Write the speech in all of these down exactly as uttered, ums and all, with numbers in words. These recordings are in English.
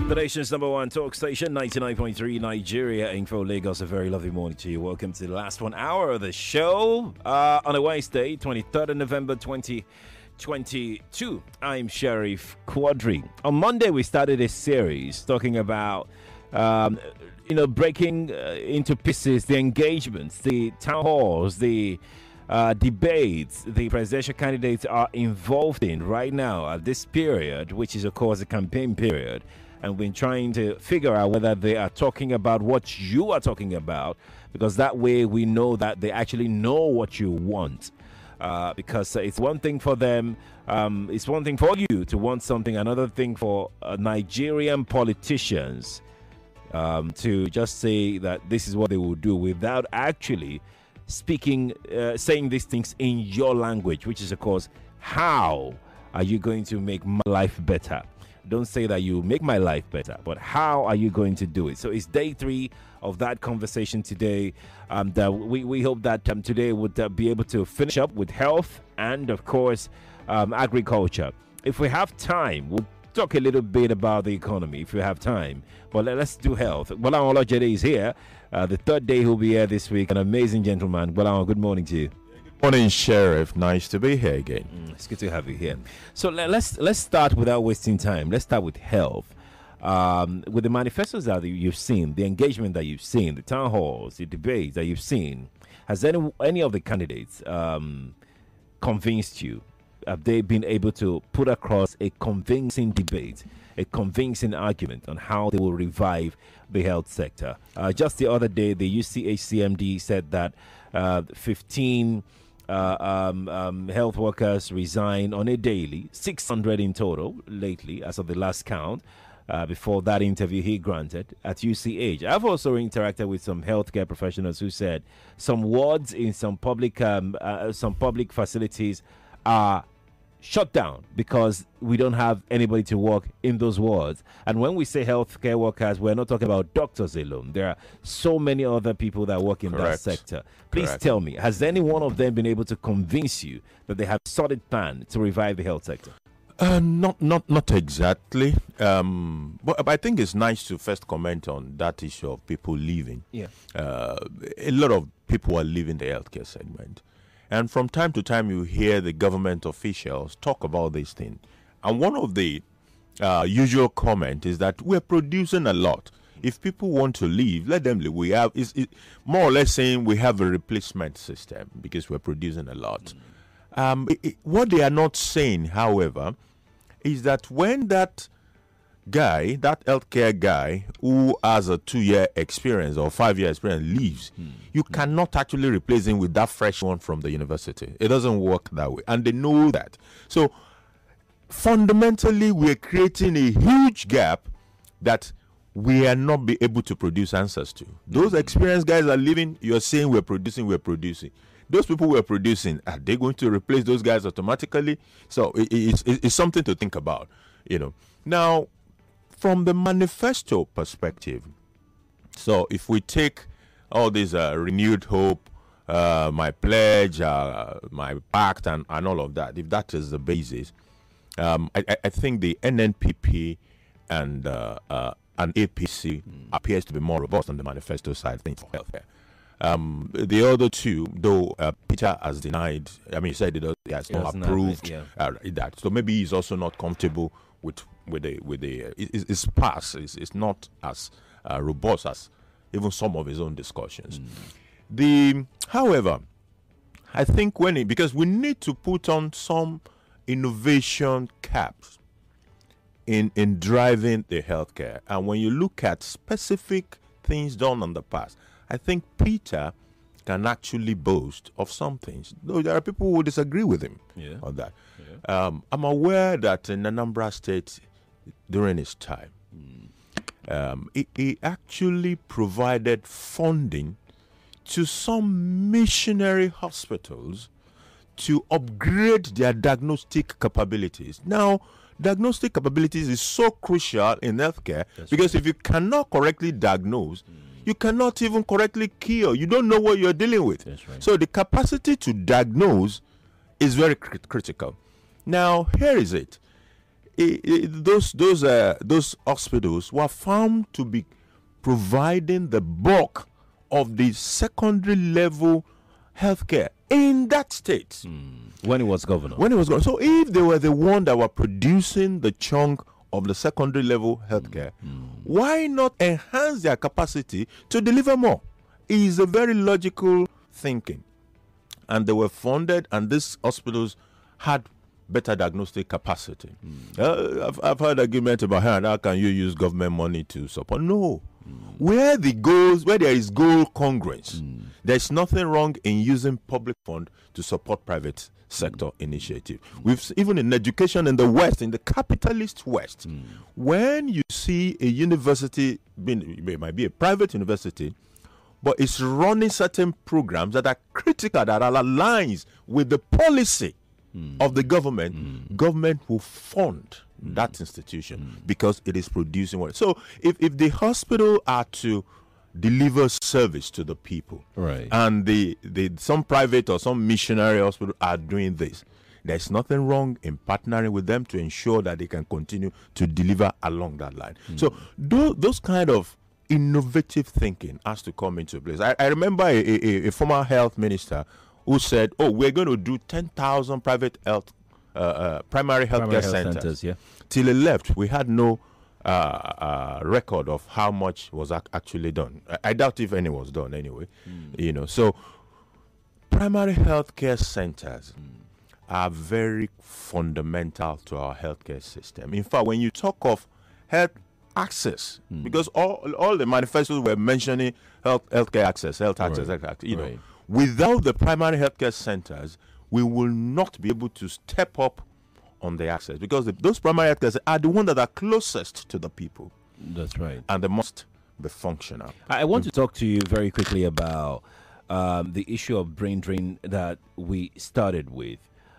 The nation's number one talk station, ninety-nine point three Nigeria Info Lagos. A very lovely morning to you. Welcome to the last one hour of the show uh, on a Wednesday, twenty-third of November twenty twenty-two. I'm Sheriff Quadri. On Monday, we started a series talking about, um, you know, breaking uh, into pieces the engagements, the town halls, the Uh, debates the presidential candidates are involved in right now at this period, which is, of course, the campaign period. And we've been trying to figure out whether they are talking about what you are talking about, because that way we know that they actually know what you want. Uh, because it's one thing for them, um, it's one thing for you to want something, another thing for uh, Nigerian politicians um, to just say that this is what they will do without actually speaking, uh, saying these things in your language, which is, of course, how are you going to make my life better? Don't say that you make my life better, but how are you going to do it? So it's day three of that conversation today. Um, that we, we hope that um, today would uh, be able to finish up with health and, of course, um, agriculture. If we have time, we'll talk a little bit about the economy if we have time. But let's do health. Bola Olajede is here. Uh, the third day he'll be here this week. An amazing gentleman. Bola, good morning to you. Good morning, Sheriff. Nice to be here again. Mm, it's good to have you here. So let, let's let's start without wasting time. Let's start with health. Um, with the manifestos that you've seen, the engagement that you've seen, the town halls, the debates that you've seen, has any any of the candidates um, convinced you? Have they been able to put across a convincing debate, a convincing argument on how they will revive the health sector? Uh, just the other day, the U C H C M D said that uh, fifteen uh, um, um, health workers resign on a daily, six hundred in total lately, as of the last count. Uh, before that interview he granted at U C H. I've also interacted with some healthcare professionals who said some wards in some public um, uh, some public facilities are shut down because we don't have anybody to work in those wards. And when we say healthcare workers, we're not talking about doctors alone. There are so many other people that work in Correct. that sector. Please Correct. tell me, has any one of them been able to convince you that they have a solid plan to revive the health sector? Uh, not, not, not exactly. Um, but, but I think it's nice to first comment on that issue of people leaving. Yeah. Uh, a lot of people are leaving the healthcare segment. And from time to time, you hear the government officials talk about this thing. And one of the uh, usual comment is that we're producing a lot. If people want to leave, let them leave. We have, it's, it, more or less saying we have a replacement system because we're producing a lot. Mm. Um, it, it, what they are not saying, however, is that when that guy, that healthcare guy who has a two-year experience or five-year experience leaves, hmm. you hmm. cannot actually replace him with that fresh one from the university. It doesn't work that way, and they know that. So fundamentally, we're creating a huge gap that we are not be able to produce answers to. Those experienced guys are leaving. You're saying we're producing, we're producing. Those people we're producing, are they going to replace those guys automatically? So it, it's, it's something to think about, you know. Now, from the manifesto perspective, so if we take all this uh, renewed hope, uh, my pledge, uh, my pact, and, and all of that, if that is the basis, um, I, I think the N N P P and uh, uh, and A P C mm. appears to be more robust on the manifesto side thing for healthcare. Um, the other two, though, uh, Peter has denied. I mean, he said it has he not approved. It, yeah. uh, that, so maybe he's also not comfortable with with the with the. Uh, it, it's sparse. It's, it's not as uh, robust as even some of his own discussions. Mm. The, however, I think when it, because we need to put on some innovation caps in in driving the healthcare, and when you look at specific things done in the past, I think Peter can actually boast of some things, though there are people who disagree with him yeah. on that. Yeah. Um, I'm aware that in Anambra State, during his time, mm. um, he, he actually provided funding to some missionary hospitals to upgrade their diagnostic capabilities. Now, diagnostic capabilities is so crucial in healthcare. That's because right. if you cannot correctly diagnose, mm. you cannot even correctly cure. You don't know what you're dealing with. That's right. So the capacity to diagnose is very crit- critical. Now, here is it. i i those those uh, those hospitals were found to be providing the bulk of the secondary level healthcare in that state mm. when he was governor. When he was governor. So if they were the one that were producing the chunk of the secondary level healthcare, mm. why not enhance their capacity to deliver more? It is a very logical thinking. And they were funded, and these hospitals had better diagnostic capacity. Mm. Uh, I've, I've heard arguments about how, how can you use government money to support? No. Mm. Where the goals, where there is goal congruence, mm. there's nothing wrong in using public fund to support private sector mm. initiative. Mm. We've even in education in the West, in the capitalist West, mm. when you see a university, being, it might be a private university, but it's running certain programs that are critical, that are aligns with the policy mm. of the government, mm. government will fund mm. that institution mm. because it is producing what. So if, if the hospital are to deliver service to the people, right, and the, the some private or some missionary hospital are doing this, there's nothing wrong in partnering with them to ensure that they can continue to deliver along that line. Mm. So those, those kind of innovative thinking has to come into place. I, I remember a, a, a former health minister who said, oh, we're going to do ten thousand private health, uh, uh, primary health care centers. centers yeah. Till he left, we had no uh, uh, record of how much was ac- actually done. I, I doubt if any was done anyway. Mm. You know, so primary health care centers mm. are very fundamental to our healthcare system. In fact, when you talk of health access, mm. because all all the manifestos were mentioning health healthcare access, health access, right. health access. You right. know, without the primary healthcare centers, we will not be able to step up on the access, because the, those primary healthcare centers are the ones that are closest to the people. That's right, and they must be functional. I want to talk to you very quickly about um, the issue of brain drain that we started with.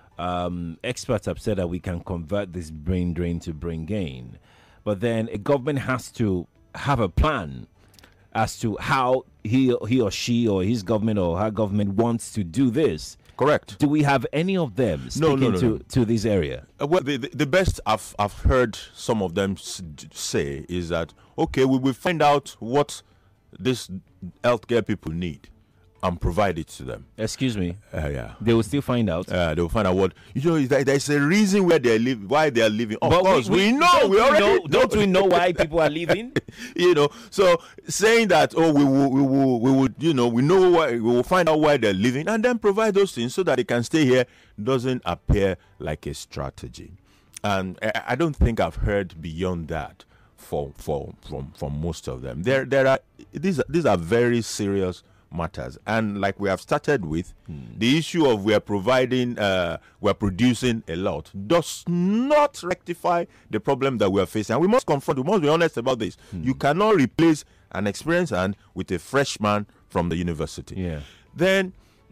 Um, experts have said that we can convert this brain drain to brain gain. But then a government has to have a plan as to how he, he or she or his government or her government wants to do this. Correct. Do we have any of them sticking no, no, no, to, no. to this area? Uh, well, the, the, the best I've, I've heard some of them s- say is that, okay, we will find out what these healthcare people need and provide it to them. Excuse me. Uh, yeah. They will still find out. Uh, they will find out what you know. There's a reason where they live, why they are living. Of but course, we, we, we know. We already know. Don't we know why people are leaving? You know. So saying that, oh, we will, we will, we will, you know, we know why, we will find out why they're living, and then provide those things so that they can stay here, doesn't appear like a strategy. And I, I don't think I've heard beyond that for for from from most of them. There there are these these are very serious matters, and like we have started with, hmm. the issue of we are providing uh, we are producing a lot does not rectify the problem that we are facing, and we must confront, we must be honest about this. hmm. You cannot replace an experienced hand with a freshman from the university. Yeah. Then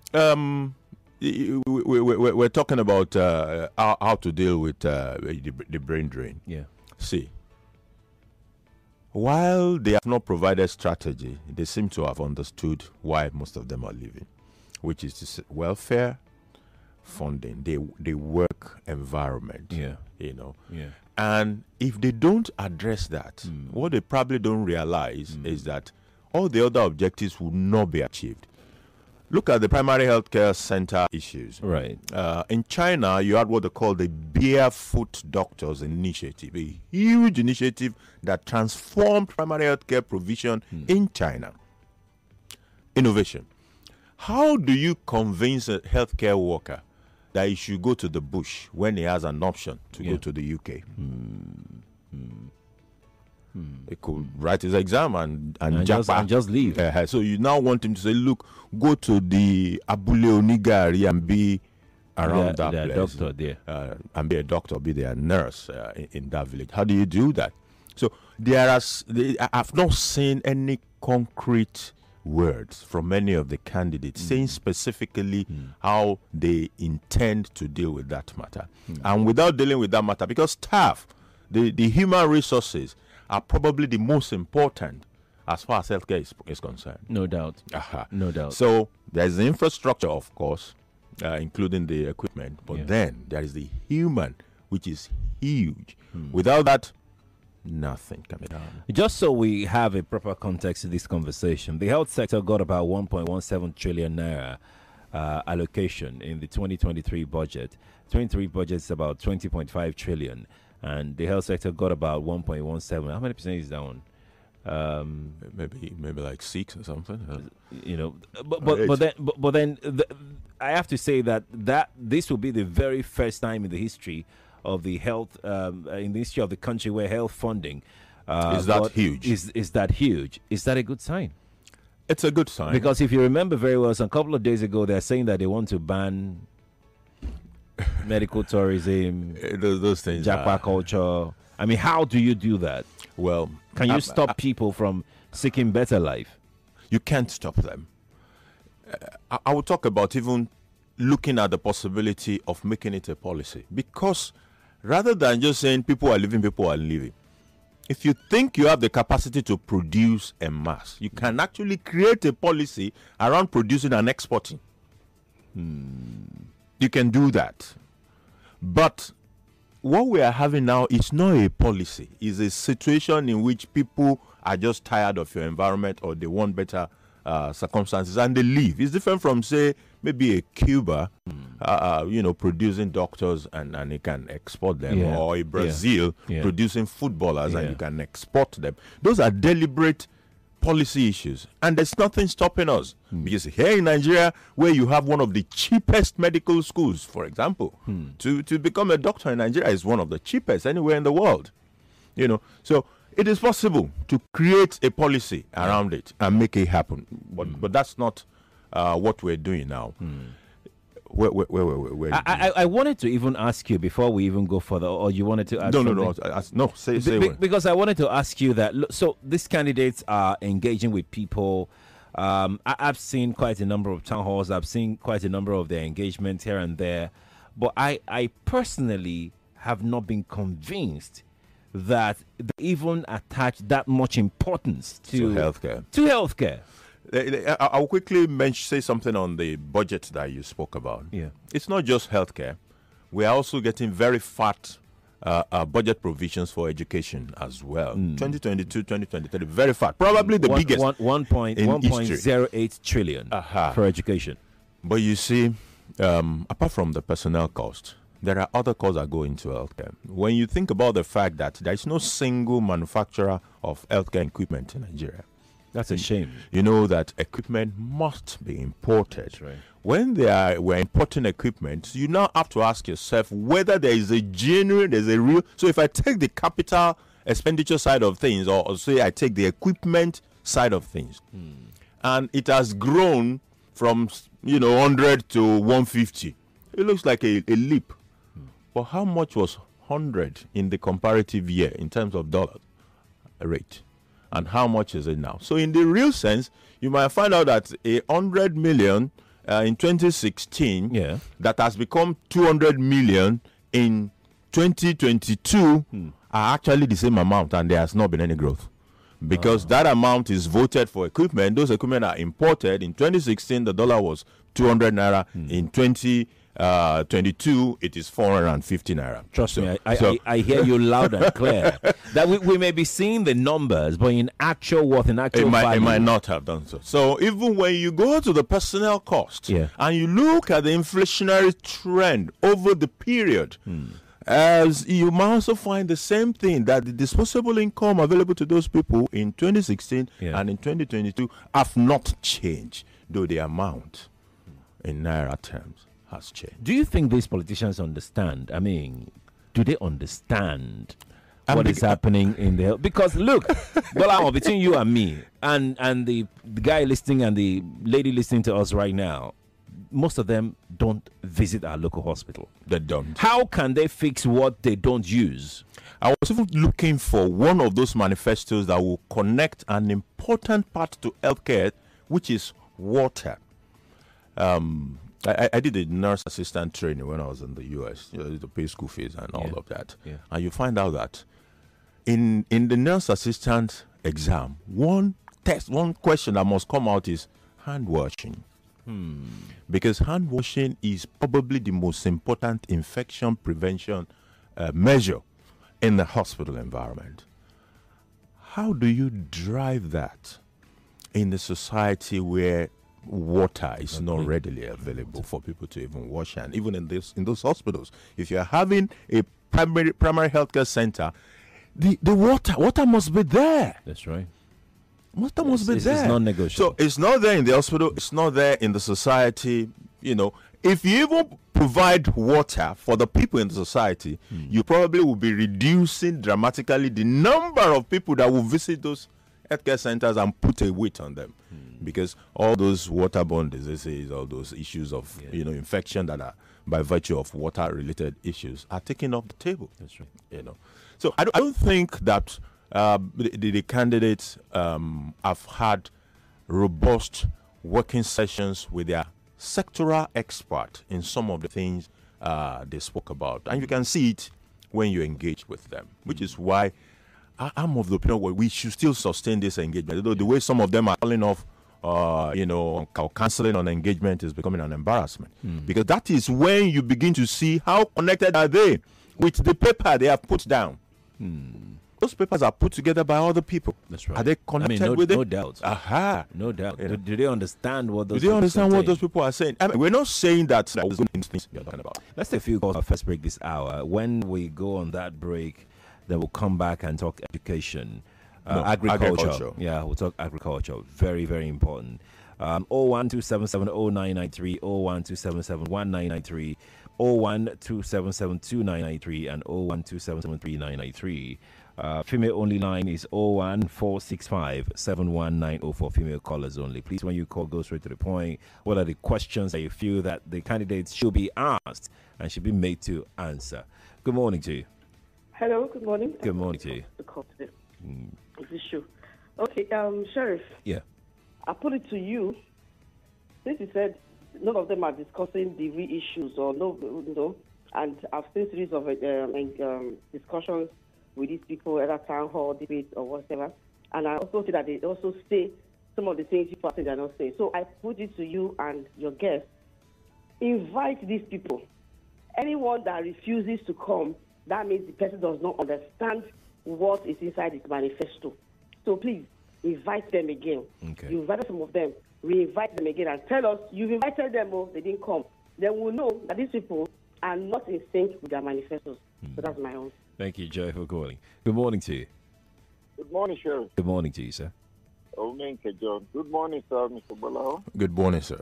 um we, we, we, we're talking about uh, how, how to deal with uh, the, the brain drain. Yeah. See, while they have not provided strategy, they seem to have understood why most of them are leaving, which is to say welfare, funding, the the work environment. Yeah. You know. Yeah. And if they don't address that, mm. what they probably don't realize mm. is that all the other objectives will not be achieved. Look at the primary healthcare center issues. Right. Uh, in China, you had what they call the Barefoot Doctors Initiative, a huge initiative that transformed primary healthcare provision hmm. in China. Innovation. How do you convince a healthcare worker that he should go to the bush when he has an option to yeah. go to the U K? Hmm. Hmm. Hmm. He could write his exam and and, and, just, and just leave. Uh, so you now want him to say, look, go to the Abule Onigari and be around they're, that they're place. doctor there. Uh, and be a doctor, be their nurse uh, in, in that village. How do you do that? So there are, they, I've not seen any concrete words from many of the candidates mm. saying specifically mm. how they intend to deal with that matter. Mm. And without dealing with that matter, because staff, the, the human resources, are probably the most important as far as healthcare is, is concerned. No doubt. Uh-huh. No doubt. So there's the infrastructure, of course, uh, including the equipment, but yeah. then there is the human, which is huge. Without that, nothing can be done. Just so we have a proper context to this conversation, the health sector got about one point one seven trillion naira uh, allocation in the twenty twenty-three budget. twenty-three budget is about twenty point five trillion, and the health sector got about one point one seven. How many percent is that one? Um, maybe maybe like six or something. Uh, you know, but but, but then but, but then the, I have to say that that this will be the very first time in the history of the health um, in the history of the country where health funding uh, is that got- huge. Is is that huge? Is that a good sign? It's a good sign. Because if you remember very well, some couple of days ago, they're saying that they want to ban medical tourism, Uh, those, those things. japa are- culture. I mean, how do you do that? well, Can you um, stop people from seeking better life? You can't stop them. Uh, I, I will talk about even looking at the possibility of making it a policy, because rather than just saying people are living, people are living, if you think you have the capacity to produce en masse, you can actually create a policy around producing and exporting. You can do that. But what we are having now is not a policy. It's a situation in which people are just tired of your environment, or they want better uh, circumstances and they leave. It's different from, say, maybe a Cuba, uh, uh, you know, producing doctors and, and you can export them, Yeah. or a Brazil Yeah. producing footballers Yeah. and you can export them. Those are deliberate policy issues, and there's nothing stopping us. Because here in Nigeria, where you have one of the cheapest medical schools, for example, to, to become a doctor in Nigeria is one of the cheapest anywhere in the world. You know, so it is possible to create a policy around it and make it happen. But but that's not uh, what we're doing now. Where, where, where, where, where, where I, I, I wanted to even ask you before we even go further, or you wanted to ask no, no, something? no, I- I- no. Say, say. Be- what? because I wanted to ask you that. Look, so these candidates are engaging with people. Um, I, I've seen quite a number of town halls. I've seen quite a number of their engagements here and there, but I, I personally have not been convinced that they even attach that much importance to, To healthcare. To healthcare. I- I- I'll quickly mention, say something on the budget that you spoke about. Yeah. It's not just healthcare. We are also getting very fat uh, uh, budget provisions for education as well. twenty twenty-two, twenty twenty-three, very fat. Probably the one, biggest. one, one point, in one point history. zero eight trillion Aha. for education. But you see, um, apart from the personnel cost, there are other costs that go into healthcare. When you think about the fact that there is no single manufacturer of healthcare equipment in Nigeria, That's a shame. you know that equipment must be imported. That's right. When they are we're importing equipment, you now have to ask yourself whether there is a genuine, there's a real. So if I take the capital expenditure side of things, or, or say I take the equipment side of things, and it has grown from you know one hundred to one hundred fifty, it looks like a, a leap. But how much was one hundred in the comparative year in terms of dollar rate? And how much is it now? So in the real sense, you might find out that a hundred million uh, in twenty sixteen Yeah. that has become two hundred million in twenty twenty-two are actually the same amount, and there has not been any growth. Because that amount is voted for equipment. Those equipment are imported. In twenty sixteen, the dollar was two hundred naira. In twenty twenty-two, it is four hundred fifty naira. Trust So- me, I, I, so- I, I hear you loud and clear. That we, we may be seeing the numbers, but in actual worth, in actual It might, value, it might not have done so. So even when you go to the personnel cost Yeah. and you look at the inflationary trend over the period, as you might also find the same thing, that the disposable income available to those people in twenty sixteen Yeah. and in twenty twenty-two have not changed, though the amount in naira terms has changed. Do you think these politicians understand? I mean, do they understand I'm what beg- is happening in the because look, Bola, between you and me, and and the, the guy listening and the lady listening to us right now, most of them don't visit our local hospital. They don't. How can they fix what they don't use? I was even looking for one of those manifestos that will connect an important part to healthcare, which is water. Um, I, I did a nurse assistant training when I was in the U S, you know, to pay school fees and all Yeah. of that. Yeah. And you find out that in in the nurse assistant exam, one test, one question that must come out is hand washing. Because hand washing is probably the most important infection prevention uh, measure in the hospital environment. How do you drive that in the society where water is not readily available for people to even wash? And even in this in those hospitals, if you're having a primary primary healthcare center, the, the water water must be there. That's right. Water must be it's, there. It's non-negotiable. So it's not there in the hospital. It's not there in the society. You know, if you even provide water for the people in the society, mm. you probably will be reducing dramatically the number of people that will visit those healthcare centers and put a weight on them, mm. because all those waterborne diseases, all those issues of yeah. you know infection that are by virtue of water-related issues are taken off the table. That's right. You know, so I don't, I don't think that uh, the, the candidates um, have had robust working sessions with their sectoral expert in some of the things uh, they spoke about, and you can see it when you engage with them, which is why I, I'm of the opinion where we should still sustain this engagement. Although the way some of them are calling off, uh, you know, canceling on engagement is becoming an embarrassment, mm. because that is when you begin to see how connected are they with the paper they have put down. Mm. Those papers are put together by other people. That's right. Are they connected I mean, no, with it? No doubt. Aha. No doubt. Yeah. Do, do they understand what those Do they understand what saying? those people are saying? I mean, we're not saying that those things you're talking about. Let's take a few calls. Our first break this hour. When we go on that break, then we'll come back and talk education, uh, no, agriculture. agriculture. Yeah, we'll talk agriculture. Very, very important. Um, oh one two seven seven oh nine nine three, oh one two seven seven one nine nine three, oh one two seven seven two nine nine three, and oh one two seven seven three nine nine three. Uh, female only line is oh one four six five seven one nine oh four. Female callers only. Please, when you call, go straight to the point. What are the questions that you feel that the candidates should be asked and should be made to answer? Good morning to you. Hello, good morning. Good morning to you. The call today. Mm. This issue. Okay, um, Sheriff. Yeah. I put it to you. Since you said none of them are discussing the real issues, or no, you know, and I've seen series of um, um, discussions with these people at a town hall, debate, or whatever. And I also see that they also say some of the things people are saying they're not saying. So I put it to you and your guests. Invite these people. Anyone that refuses to come, that means the person does not understand what is inside his manifesto. So please, invite them again. Okay. You invited some of them. Re-invite them again and tell us you've invited them, oh, they didn't come. Then we'll know that these people are not in sync with their manifestos. Mm. So that's my own. Thank you, Joe, for calling. Good morning to you. Good morning, Sheriff. Good morning to you, sir. Omenke John. Good morning, sir, Mister Balao. Good morning, sir.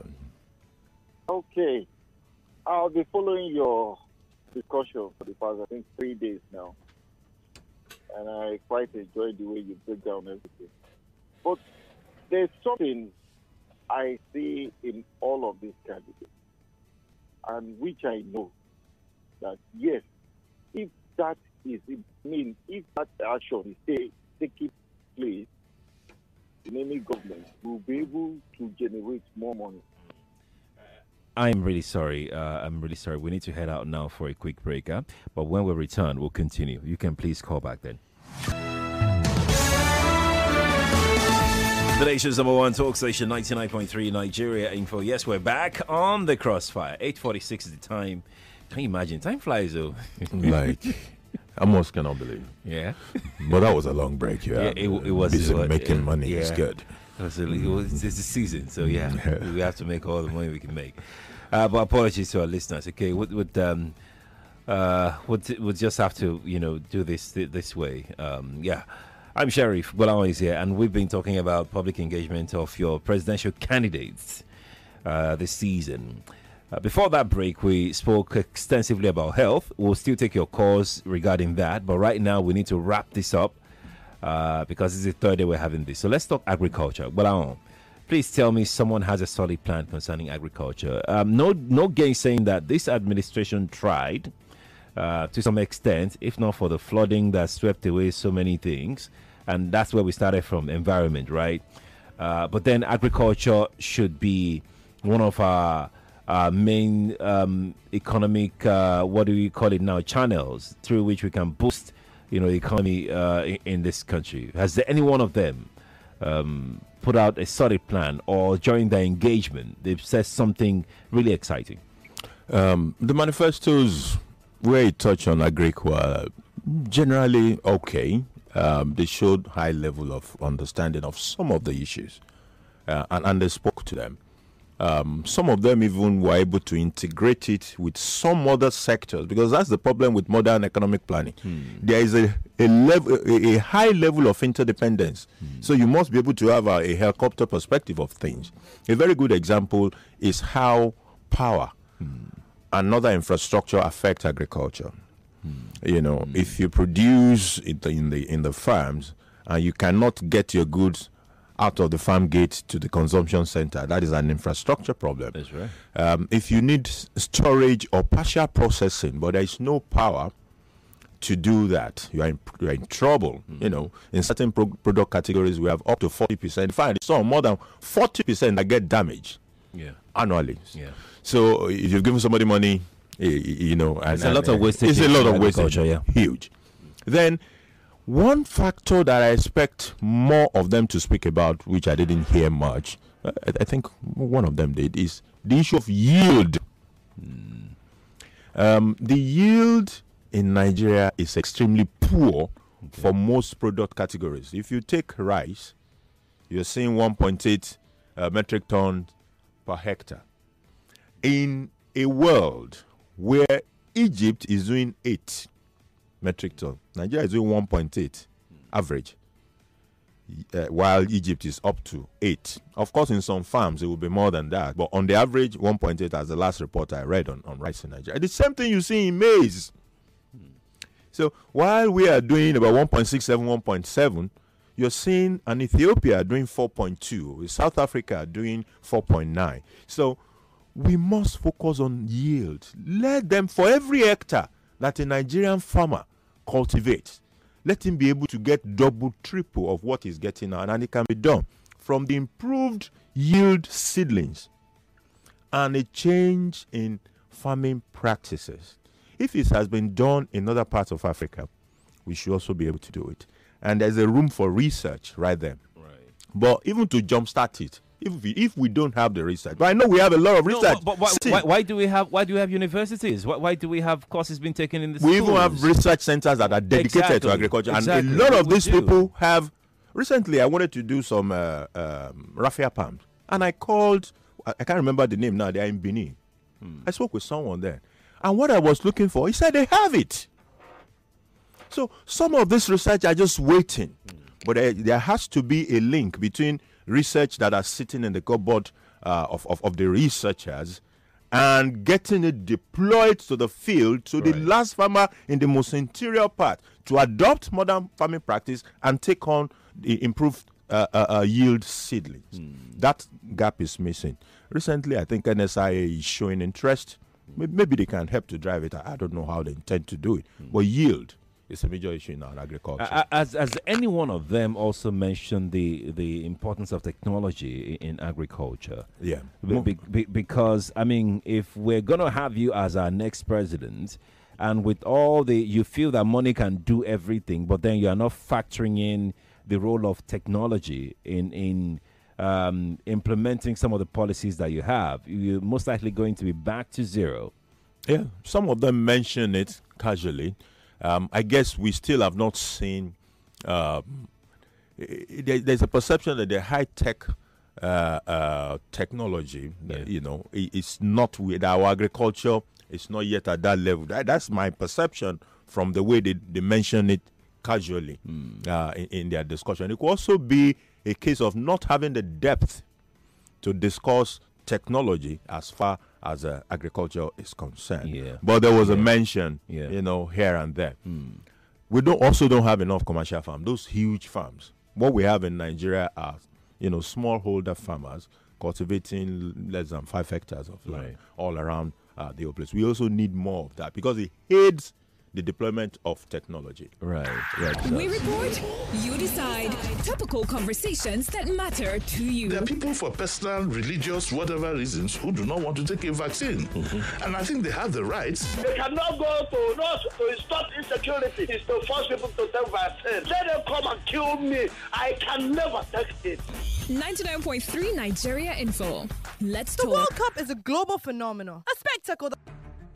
Okay. I'll be following your discussion for the past, I think, three days now. And I quite enjoy the way you break down everything. But there's something I see in all of these candidates, and which I know that, yes, if that is, I mean, if that action is taking place in any government, we'll be able to generate more money. I'm really sorry. Uh, I'm really sorry. We need to head out now for a quick break. Huh? But when we return, we'll continue. You can please call back then. The nation's number one talk station, ninety-nine point three Nigeria Info. Yes, we're back on the crossfire. eight forty-six is the time. Can you imagine? Time flies, though. Like, I almost cannot believe. Yeah. But that was a long break. Yeah, yeah it, it was. Busy it was, making uh, money. Yeah. It's good. It was, it was, it's the season, so yeah, yeah, we have to make all the money we can make. Uh, but apologies to our listeners. Okay, would would um uh would would just have to you know do this this way. Um, yeah. I'm Sheriff Bolawan is here, and we've been talking about public engagement of your presidential candidates uh, this season. Uh, before that break, we spoke extensively about health. We'll still take your calls regarding that, but right now we need to wrap this up uh, because it's the third day we're having this. So let's talk agriculture. Bolawan, please tell me someone has a solid plan concerning agriculture. Um, no, no gainsaying that this administration tried uh, to some extent, if not for the flooding that swept away so many things. And that's where we started from, environment, right? Uh, but then agriculture should be one of our, our main um, economic, uh, what do we call it now, channels through which we can boost, you know, the economy uh, in, in this country. Has there any one of them um, put out a solid plan, or during their engagement, they've said something really exciting? Um, the manifestos where it touched on agriculture generally okay. Um, they showed high level of understanding of some of the issues, uh, and, and they spoke to them. Um, some of them even were able to integrate it with some other sectors, because that's the problem with modern economic planning. Hmm. There is a a, level, a, a high level of interdependence. Hmm. So you must be able to have a, a helicopter perspective of things. A very good example is how power hmm. and other infrastructure affect agriculture. Hmm. You know, hmm. if you produce it in the in the farms and you cannot get your goods out of the farm gate to the consumption center, that is an infrastructure problem. That's right. Um, if you need storage or partial processing, but there is no power to do that, you are in, you are in trouble. Mm. You know, in certain pro- product categories, we have up to forty percent. In fact, some more than forty percent that get damaged yeah. annually. Yeah. So if you've given somebody money, you know, and, it's a lot and, of wastage. It's a lot of wastage. Yeah. Huge. Then one factor that I expect more of them to speak about, which I didn't hear much, I, I think one of them did, is the issue of yield. Mm. Um, the yield in Nigeria is extremely poor okay. for most product categories. If you take rice, you're seeing one point eight uh, metric tons per hectare. In a world where Egypt is doing eight metric ton, Nigeria is doing one point eight average, uh, while Egypt is up to eight. Of course, in some farms it will be more than that, but on the average, one point eight as the last report I read on, on rice in Nigeria. The same thing you see in maize. Hmm. So while we are doing about one point six seven, one point seven, you're seeing an Ethiopia doing four point two, South Africa doing four point nine. So we must focus on yield. Let them, for every hectare that a Nigerian farmer cultivates, let him be able to get double, triple of what he's getting now, and it can be done from the improved yield seedlings and a change in farming practices. If it has been done in other parts of Africa, we should also be able to do it. And there's a room for research right there. Right. But even to jumpstart it, if we, if we don't have the research, but I know we have a lot of research. No, but, but why, why, why do we have why do we have universities? Why, why do we have courses being taken in the we schools? even have research centers that are dedicated exactly. to agriculture, exactly. and a lot of we these do. people have. Recently, I wanted to do some uh, um, raffia palms, and I called. I, I can't remember the name now. They are in Benin. Hmm. I spoke with someone there, and what I was looking for, he said they have it. So some of this research are just waiting, hmm. but there, there has to be a link between research that are sitting in the cupboard uh, of, of, of the researchers and getting it deployed to the field to right. the last farmer in the most interior part to adopt modern farming practice and take on the improved uh, uh, uh, yield seedlings. Mm. That gap is missing. Recently, I think N S I A is showing interest. Mm. Maybe they can help to drive it. I don't know how they intend to do it. Mm. But yield is a major issue in our agriculture. Uh, as as any one of them also mentioned the the importance of technology in, in agriculture. Yeah. Be, be, be, because, I mean, if we're going to have you as our next president, and with all the, you feel that money can do everything, but then you are not factoring in the role of technology in, in um, implementing some of the policies that you have, you're most likely going to be back to zero. Yeah. Some of them mention it casually. Um, I guess we still have not seen. Um, there, there's a perception that the high tech uh, uh, technology, yeah. you know, it, it's not with our agriculture. It's not yet at that level. That, that's my perception from the way they, they mention it casually mm. uh, in, in their discussion. It could also be a case of not having the depth to discuss technology as far as uh, agriculture is concerned. Yeah. But there was yeah. a mention, yeah. you know, here and there. Mm. We don't also don't have enough commercial farms, those huge farms. What we have in Nigeria are, you know, smallholder farmers cultivating less than five hectares of land right. all around uh, the whole place. We also need more of that because it aids the deployment of technology. Right, right. We report, you decide. Topical conversations that matter to you. There are people for personal, religious, whatever reasons who do not want to take a vaccine. Mm-hmm. And I think they have the rights. They cannot go to not to stop insecurity. It's to force people to take vaccine. Let them come and kill me. I can never take it. ninety-nine point three Nigeria Info. Let's the talk. The World Cup is a global phenomenon. A spectacle that